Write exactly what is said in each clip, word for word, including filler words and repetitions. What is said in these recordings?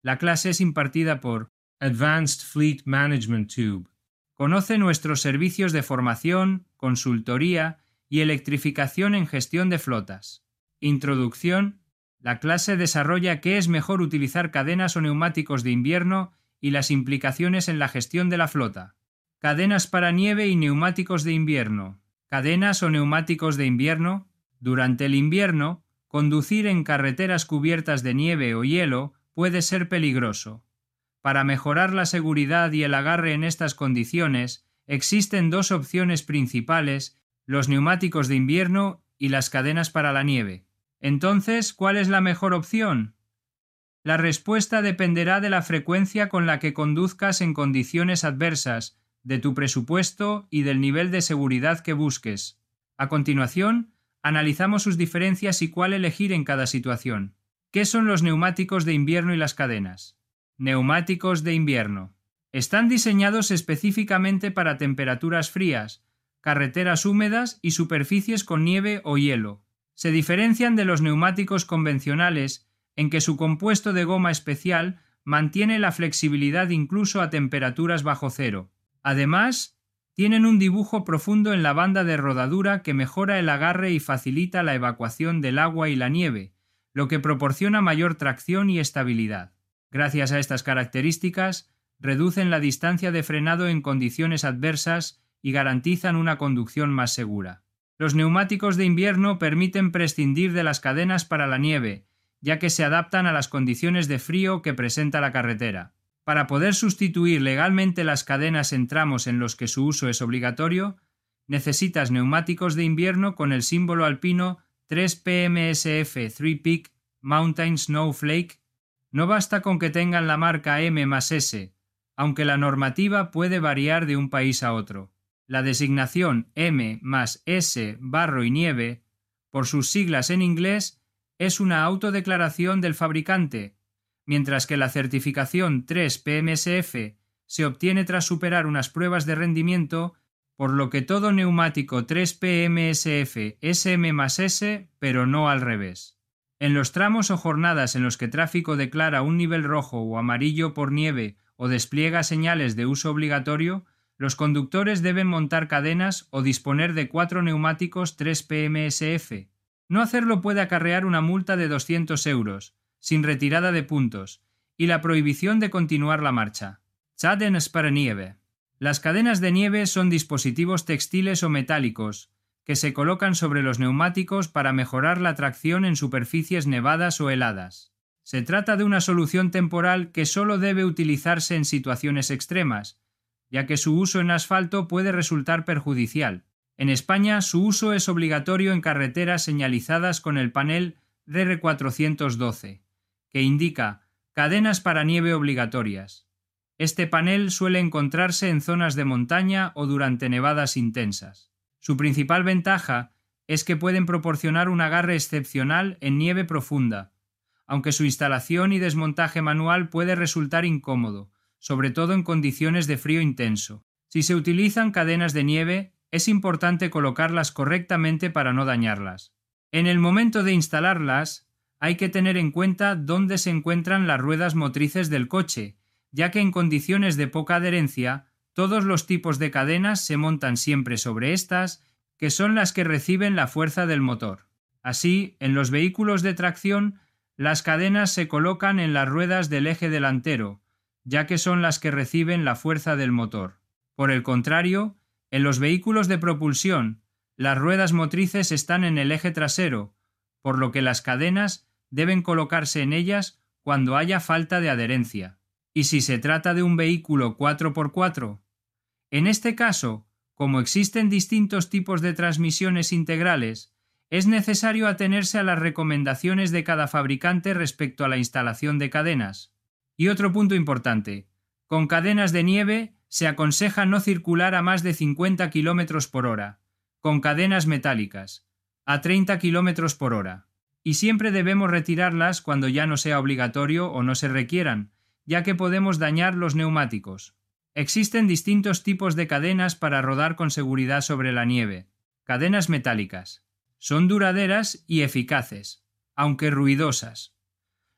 La clase es impartida por Advanced Fleet Management Tube. Conoce nuestros servicios de formación, consultoría y electrificación en gestión de flotas. Introducción. La clase desarrolla qué es mejor utilizar cadenas o neumáticos de invierno y las implicaciones en la gestión de la flota. Cadenas para nieve y neumáticos de invierno. Cadenas o neumáticos de invierno. Durante el invierno, conducir en carreteras cubiertas de nieve o hielo puede ser peligroso. Para mejorar la seguridad y el agarre en estas condiciones, existen dos opciones principales: los neumáticos de invierno y las cadenas para la nieve. Entonces, ¿cuál es la mejor opción? La respuesta dependerá de la frecuencia con la que conduzcas en condiciones adversas, de tu presupuesto y del nivel de seguridad que busques. A continuación, analizamos sus diferencias y cuál elegir en cada situación. ¿Qué son los neumáticos de invierno y las cadenas? Neumáticos de invierno. Están diseñados específicamente para temperaturas frías, carreteras húmedas y superficies con nieve o hielo. Se diferencian de los neumáticos convencionales en que su compuesto de goma especial mantiene la flexibilidad incluso a temperaturas bajo cero. Además, tienen un dibujo profundo en la banda de rodadura que mejora el agarre y facilita la evacuación del agua y la nieve, lo que proporciona mayor tracción y estabilidad. Gracias a estas características, reducen la distancia de frenado en condiciones adversas y garantizan una conducción más segura. Los neumáticos de invierno permiten prescindir de las cadenas para la nieve, ya que se adaptan a las condiciones de frío que presenta la carretera. Para poder sustituir legalmente las cadenas en tramos en los que su uso es obligatorio, necesitas neumáticos de invierno con el símbolo alpino tres P M S F tres Peak Mountain Snowflake. No basta con que tengan la marca M más S, aunque la normativa puede variar de un país a otro. La designación M más S barro y nieve, por sus siglas en inglés, es una autodeclaración del fabricante, mientras que la certificación tres P M S F se obtiene tras superar unas pruebas de rendimiento, por lo que todo neumático tres P M S F es M más S, pero no al revés. En los tramos o jornadas en los que tráfico declara un nivel rojo o amarillo por nieve o despliega señales de uso obligatorio, los conductores deben montar cadenas o disponer de cuatro neumáticos tres P M S F. No hacerlo puede acarrear una multa de doscientos euros, sin retirada de puntos, y la prohibición de continuar la marcha. Cadenas para nieve. Las cadenas de nieve son dispositivos textiles o metálicos que se colocan sobre los neumáticos para mejorar la tracción en superficies nevadas o heladas. Se trata de una solución temporal que solo debe utilizarse en situaciones extremas, ya que su uso en asfalto puede resultar perjudicial. En España, su uso es obligatorio en carreteras señalizadas con el panel D R cuatrocientos doce, que indica cadenas para nieve obligatorias. Este panel suele encontrarse en zonas de montaña o durante nevadas intensas. Su principal ventaja es que pueden proporcionar un agarre excepcional en nieve profunda, aunque su instalación y desmontaje manual puede resultar incómodo, sobre todo en condiciones de frío intenso. Si se utilizan cadenas de nieve, es importante colocarlas correctamente para no dañarlas. En el momento de instalarlas, hay que tener en cuenta dónde se encuentran las ruedas motrices del coche, ya que en condiciones de poca adherencia, todos los tipos de cadenas se montan siempre sobre estas, que son las que reciben la fuerza del motor. Así, en los vehículos de tracción, las cadenas se colocan en las ruedas del eje delantero, ya que son las que reciben la fuerza del motor. Por el contrario, en los vehículos de propulsión, las ruedas motrices están en el eje trasero, por lo que las cadenas deben colocarse en ellas cuando haya falta de adherencia. ¿Y si se trata de un vehículo cuatro por cuatro? En este caso, como existen distintos tipos de transmisiones integrales, es necesario atenerse a las recomendaciones de cada fabricante respecto a la instalación de cadenas. Y otro punto importante: con cadenas de nieve se aconseja no circular a más de cincuenta kilómetros por hora, con cadenas metálicas, a treinta kilómetros por hora. Y siempre debemos retirarlas cuando ya no sea obligatorio o no se requieran, ya que podemos dañar los neumáticos. Existen distintos tipos de cadenas para rodar con seguridad sobre la nieve. Cadenas metálicas. Son duraderas y eficaces, aunque ruidosas.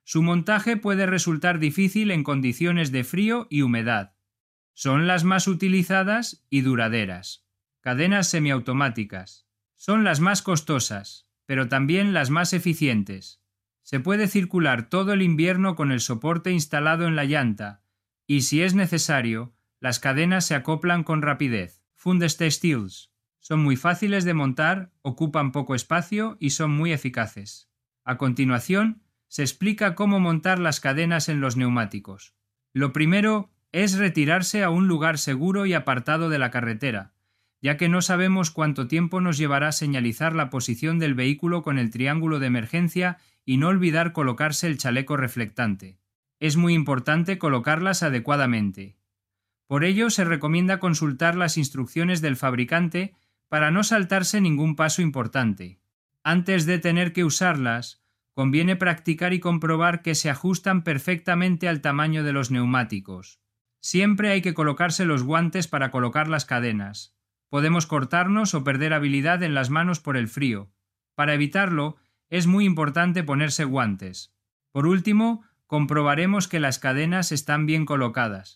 Su montaje puede resultar difícil en condiciones de frío y humedad. Son las más utilizadas y duraderas. Cadenas semiautomáticas. Son las más costosas, pero también las más eficientes. Se puede circular todo el invierno con el soporte instalado en la llanta, y si es necesario, las cadenas se acoplan con rapidez. Fundes textiles. Son muy fáciles de montar, ocupan poco espacio y son muy eficaces. A continuación, se explica cómo montar las cadenas en los neumáticos. Lo primero es retirarse a un lugar seguro y apartado de la carretera, ya que no sabemos cuánto tiempo nos llevará señalizar la posición del vehículo con el triángulo de emergencia y no olvidar colocarse el chaleco reflectante. Es muy importante colocarlas adecuadamente. Por ello, se recomienda consultar las instrucciones del fabricante para no saltarse ningún paso importante. Antes de tener que usarlas, conviene practicar y comprobar que se ajustan perfectamente al tamaño de los neumáticos. Siempre hay que colocarse los guantes para colocar las cadenas. Podemos cortarnos o perder habilidad en las manos por el frío. Para evitarlo, es muy importante ponerse guantes. Por último, comprobaremos que las cadenas están bien colocadas.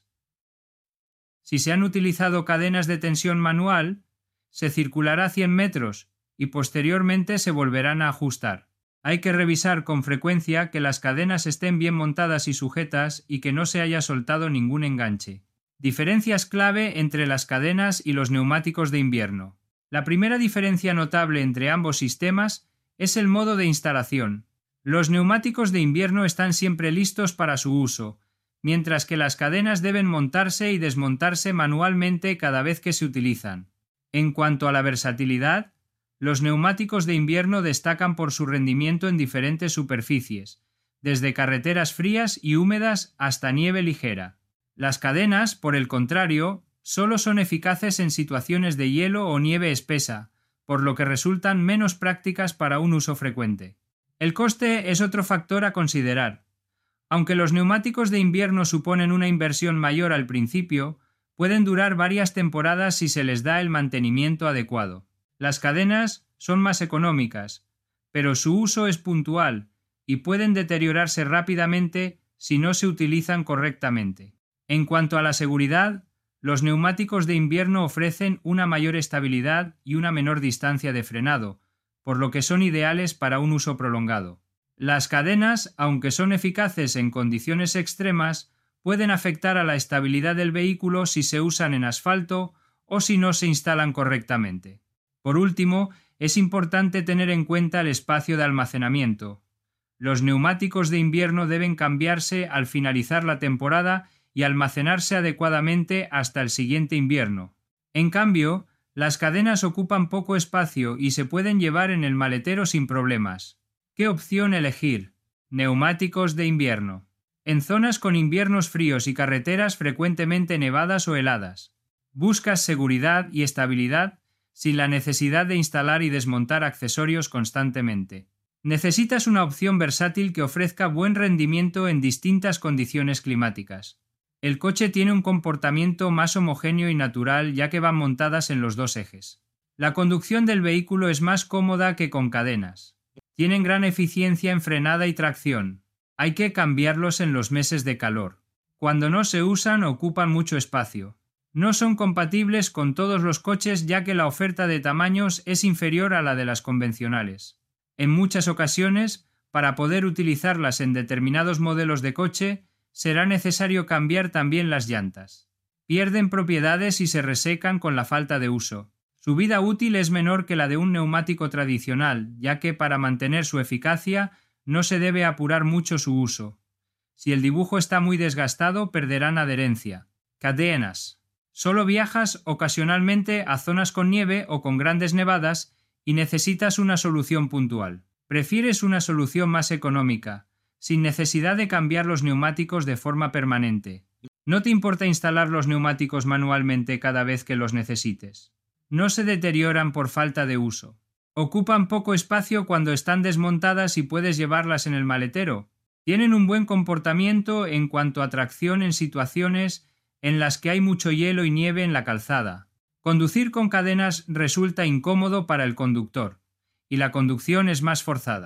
Si se han utilizado cadenas de tensión manual, se circulará cien metros y posteriormente se volverán a ajustar. Hay que revisar con frecuencia que las cadenas estén bien montadas y sujetas y que no se haya soltado ningún enganche. Diferencias clave entre las cadenas y los neumáticos de invierno. La primera diferencia notable entre ambos sistemas es el modo de instalación. Los neumáticos de invierno están siempre listos para su uso, mientras que las cadenas deben montarse y desmontarse manualmente cada vez que se utilizan. En cuanto a la versatilidad, los neumáticos de invierno destacan por su rendimiento en diferentes superficies, desde carreteras frías y húmedas hasta nieve ligera. Las cadenas, por el contrario, solo son eficaces en situaciones de hielo o nieve espesa, por lo que resultan menos prácticas para un uso frecuente. El coste es otro factor a considerar. Aunque los neumáticos de invierno suponen una inversión mayor al principio, pueden durar varias temporadas si se les da el mantenimiento adecuado. Las cadenas son más económicas, pero su uso es puntual y pueden deteriorarse rápidamente si no se utilizan correctamente. En cuanto a la seguridad, los neumáticos de invierno ofrecen una mayor estabilidad y una menor distancia de frenado, por lo que son ideales para un uso prolongado. Las cadenas, aunque son eficaces en condiciones extremas, pueden afectar a la estabilidad del vehículo si se usan en asfalto o si no se instalan correctamente. Por último, es importante tener en cuenta el espacio de almacenamiento. Los neumáticos de invierno deben cambiarse al finalizar la temporada y almacenarse adecuadamente hasta el siguiente invierno. En cambio, las cadenas ocupan poco espacio y se pueden llevar en el maletero sin problemas. ¿Qué opción elegir? Neumáticos de invierno. En zonas con inviernos fríos y carreteras frecuentemente nevadas o heladas, buscas seguridad y estabilidad sin la necesidad de instalar y desmontar accesorios constantemente. Necesitas una opción versátil que ofrezca buen rendimiento en distintas condiciones climáticas. El coche tiene un comportamiento más homogéneo y natural ya que van montadas en los dos ejes. La conducción del vehículo es más cómoda que con cadenas. Tienen gran eficiencia en frenada y tracción. Hay que cambiarlos en los meses de calor. Cuando no se usan, ocupan mucho espacio. No son compatibles con todos los coches ya que la oferta de tamaños es inferior a la de las convencionales. En muchas ocasiones, para poder utilizarlas en determinados modelos de coche, será necesario cambiar también las llantas. Pierden propiedades y se resecan con la falta de uso. Su vida útil es menor que la de un neumático tradicional, ya que para mantener su eficacia no se debe apurar mucho su uso. Si el dibujo está muy desgastado, perderán adherencia. Cadenas. Solo viajas ocasionalmente a zonas con nieve o con grandes nevadas y necesitas una solución puntual. Prefieres una solución más económica, sin necesidad de cambiar los neumáticos de forma permanente. No te importa instalar los neumáticos manualmente cada vez que los necesites. No se deterioran por falta de uso. Ocupan poco espacio cuando están desmontadas y puedes llevarlas en el maletero. Tienen un buen comportamiento en cuanto a tracción en situaciones en las que hay mucho hielo y nieve en la calzada. Conducir con cadenas resulta incómodo para el conductor, y la conducción es más forzada.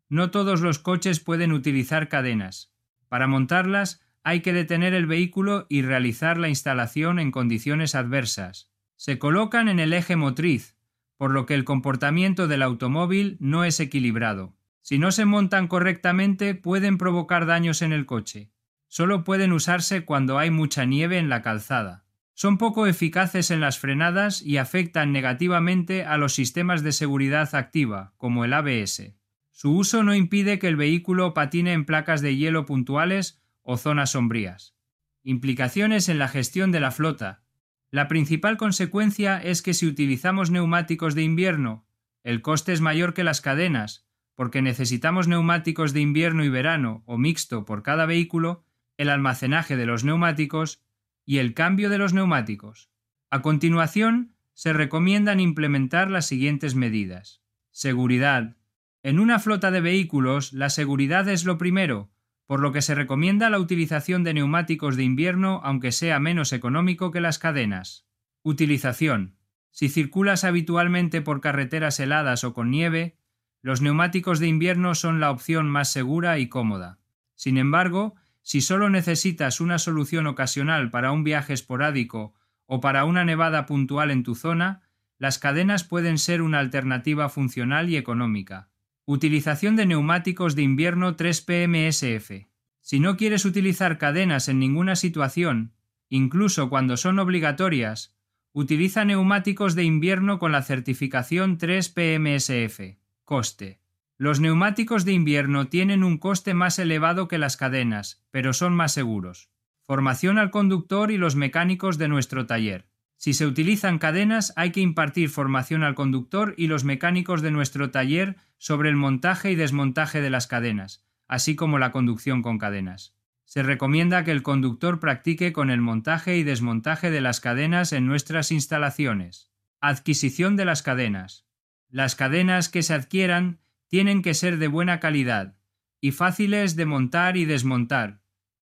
No todos los coches pueden utilizar cadenas. Para montarlas, hay que detener el vehículo y realizar la instalación en condiciones adversas. Se colocan en el eje motriz, por lo que el comportamiento del automóvil no es equilibrado. Si no se montan correctamente, pueden provocar daños en el coche. Solo pueden usarse cuando hay mucha nieve en la calzada. Son poco eficaces en las frenadas y afectan negativamente a los sistemas de seguridad activa, como el A B S. Su uso no impide que el vehículo patine en placas de hielo puntuales o zonas sombrías. Implicaciones en la gestión de la flota. La principal consecuencia es que si utilizamos neumáticos de invierno, el coste es mayor que las cadenas, porque necesitamos neumáticos de invierno y verano o mixto por cada vehículo, el almacenaje de los neumáticos y el cambio de los neumáticos. A continuación, se recomiendan implementar las siguientes medidas. Seguridad. En una flota de vehículos, la seguridad es lo primero, por lo que se recomienda la utilización de neumáticos de invierno aunque sea menos económico que las cadenas. Utilización. Si circulas habitualmente por carreteras heladas o con nieve, los neumáticos de invierno son la opción más segura y cómoda. Sin embargo, si solo necesitas una solución ocasional para un viaje esporádico o para una nevada puntual en tu zona, las cadenas pueden ser una alternativa funcional y económica. Utilización de neumáticos de invierno tres P M S F. Si no quieres utilizar cadenas en ninguna situación, incluso cuando son obligatorias, utiliza neumáticos de invierno con la certificación tres P M S F. Coste. Los neumáticos de invierno tienen un coste más elevado que las cadenas, pero son más seguros. Formación al conductor y los mecánicos de nuestro taller. Si se utilizan cadenas, hay que impartir formación al conductor y los mecánicos de nuestro taller sobre el montaje y desmontaje de las cadenas, así como la conducción con cadenas. Se recomienda que el conductor practique con el montaje y desmontaje de las cadenas en nuestras instalaciones. Adquisición de las cadenas. Las cadenas que se adquieran tienen que ser de buena calidad y fáciles de montar y desmontar,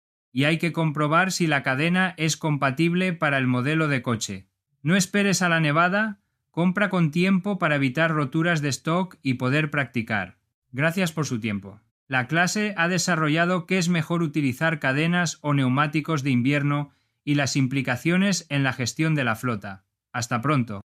y hay que comprobar si la cadena es compatible para el modelo de coche. No esperes a la nevada, compra con tiempo para evitar roturas de stock y poder practicar. Gracias por su tiempo. La clase ha desarrollado qué es mejor utilizar cadenas o neumáticos de invierno y las implicaciones en la gestión de la flota. Hasta pronto.